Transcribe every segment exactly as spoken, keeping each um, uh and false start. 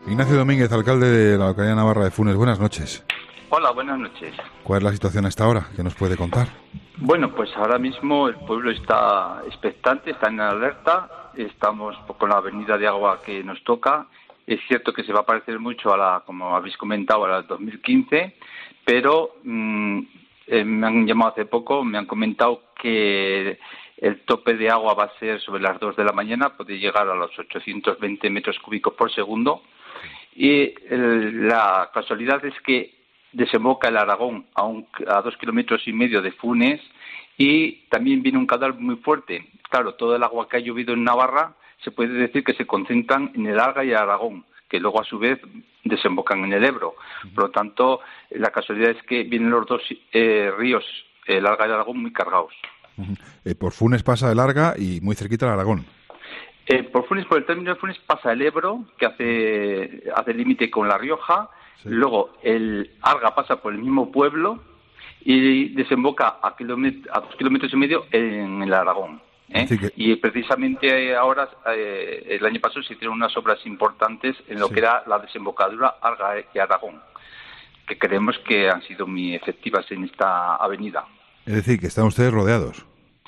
Ignacio Domínguez, alcalde de la localidad navarra de Funes, buenas noches. Hola, buenas noches. ¿Cuál es la situación a esta hora? ¿Qué nos puede contar? Bueno, pues ahora mismo el pueblo está expectante, está en alerta, estamos con la avenida de agua que nos toca. Es cierto que se va a parecer mucho a la, como habéis comentado, a la del dos mil quince, pero mmm, eh, me han llamado hace poco, me han comentado que el tope de agua va a ser sobre las dos de la mañana, puede llegar a los ochocientos veinte metros cúbicos por segundo. Y el, la casualidad es que desemboca el Aragón a, un, a dos kilómetros y medio de Funes y también viene un caudal muy fuerte. Claro, todo el agua que ha llovido en Navarra se puede decir que se concentran en el Arga y el Aragón, que luego a su vez desembocan en el Ebro. Por lo tanto, la casualidad es que vienen los dos eh, ríos, el Arga y el Aragón, muy cargados. Uh-huh. Eh, por Funes pasa el Arga y muy cerquita el Aragón. Eh, por Funes, por el término de Funes, pasa el Ebro, que hace hace límite con La Rioja. Sí. Luego el Arga pasa por el mismo pueblo y desemboca a, kilómet- a dos kilómetros y medio en el Aragón. ¿eh? Que... Y precisamente ahora, eh, el año pasado, se hicieron unas obras importantes en lo sí. que era la desembocadura Arga y Aragón, que creemos que han sido muy efectivas en esta avenida. Es decir, que están ustedes rodeados.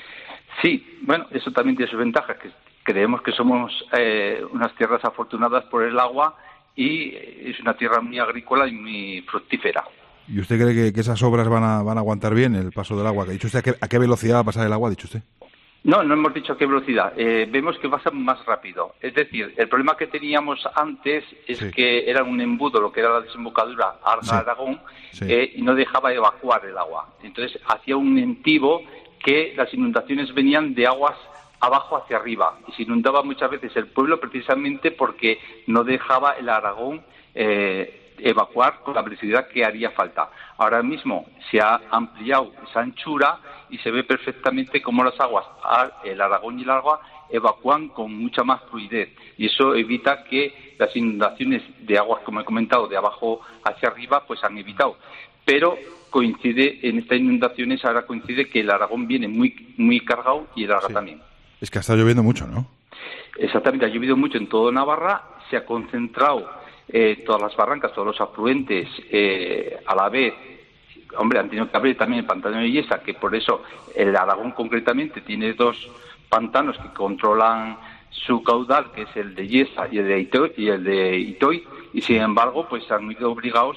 Sí, bueno, eso también tiene sus ventajas, que creemos que somos eh, unas tierras afortunadas por el agua y es una tierra muy agrícola y muy fructífera. ¿Y usted cree que, que esas obras van a, van a aguantar bien el paso del agua? ¿Ha dicho usted a qué, a qué velocidad va a pasar el agua, ha dicho usted? No, no hemos dicho a qué velocidad. Eh, vemos que pasa más rápido. Es decir, el problema que teníamos antes es sí. que era un embudo, lo que era la desembocadura Arga-Aragón, sí. sí. eh, y no dejaba evacuar el agua. Entonces hacía un entivo que las inundaciones venían de aguas abajo hacia arriba y se inundaba muchas veces el pueblo precisamente porque no dejaba el Aragón eh, evacuar con la velocidad que haría falta. Ahora mismo se ha ampliado esa anchura y se ve perfectamente cómo las aguas, el Aragón y el Arga, evacúan con mucha más fluidez y eso evita que las inundaciones de aguas, como he comentado, de abajo hacia arriba, pues han evitado. Pero coincide en estas inundaciones, ahora coincide que el Aragón viene muy muy cargado y el Arga sí. también. Es que ha estado lloviendo mucho, ¿no? Exactamente, ha llovido mucho en todo Navarra, se ha concentrado eh, todas las barrancas, todos los afluentes eh, a la vez. Hombre, han tenido que abrir también el pantano de Yesa, que por eso el Aragón concretamente tiene dos pantanos que controlan su caudal, que es el de Yesa y el de Itoy, y, el de Itoy, y sin embargo, pues han sido obligados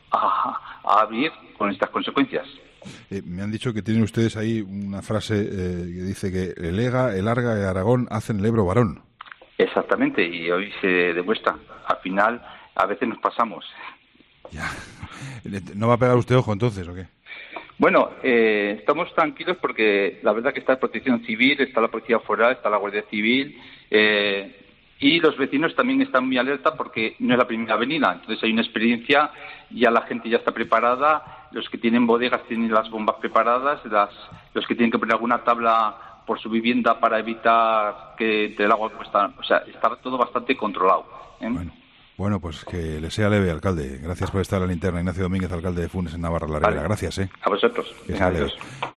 a, a abrir con estas consecuencias. Eh, me han dicho que tienen ustedes ahí una frase eh, que dice que el Ega, el Arga y el Aragón hacen el Ebro varón. Exactamente, y hoy se demuestra. Al final, a veces nos pasamos. Ya. ¿No va a pegar usted ojo entonces o qué? Bueno, eh, estamos tranquilos porque la verdad que está la Protección Civil, está la Policía Foral, está la Guardia Civil eh, y los vecinos también están muy alerta porque no es la primera avenida. Entonces hay una experiencia, ya la gente ya está preparada. Los que tienen bodegas tienen las bombas preparadas, las, los que tienen que poner alguna tabla por su vivienda para evitar que entre el agua cuesta, o sea, está todo bastante controlado. ¿eh? Bueno, bueno, pues que le sea leve, alcalde. Gracias por estar en la linterna. Ignacio Domínguez, alcalde de Funes en Navarra la Ribera. Vale. Gracias, ¿eh? A vosotros. Que sea leve.